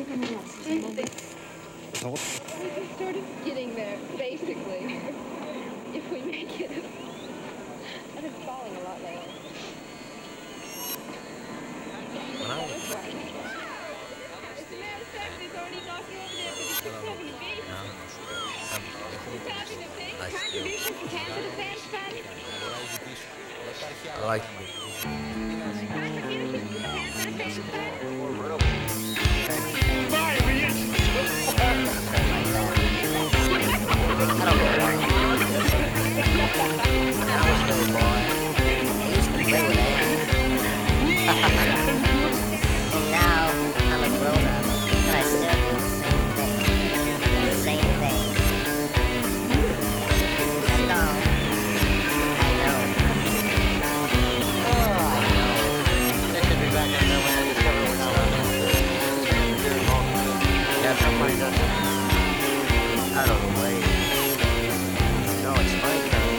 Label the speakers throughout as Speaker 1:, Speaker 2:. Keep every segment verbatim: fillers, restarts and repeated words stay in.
Speaker 1: We're just sort of getting there, basically. If we make it. I've been falling a lot lately.
Speaker 2: When I was
Speaker 1: As a matter of fact, there's already knocking over there for the six seventy baby.
Speaker 2: no,
Speaker 1: Contribution to
Speaker 2: I still
Speaker 1: Cancer Defense Fund.
Speaker 2: I like
Speaker 1: Contribution to the Cancer Defense Fund.
Speaker 3: And now I'm a grown up and I still do the same thing. The same thing. That's all. I know. Oh, I know. They should be back in there when I discover what's going on. That's how mine does it. Out of the way. No, it's my turn.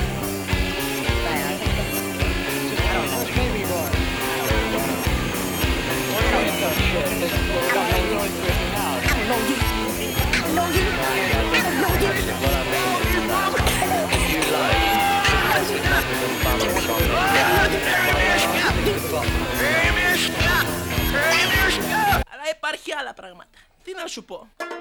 Speaker 3: I don't know. Baby boy.
Speaker 4: Αλλά υπάρχει άλλα πράγματα. Τι να σου πω.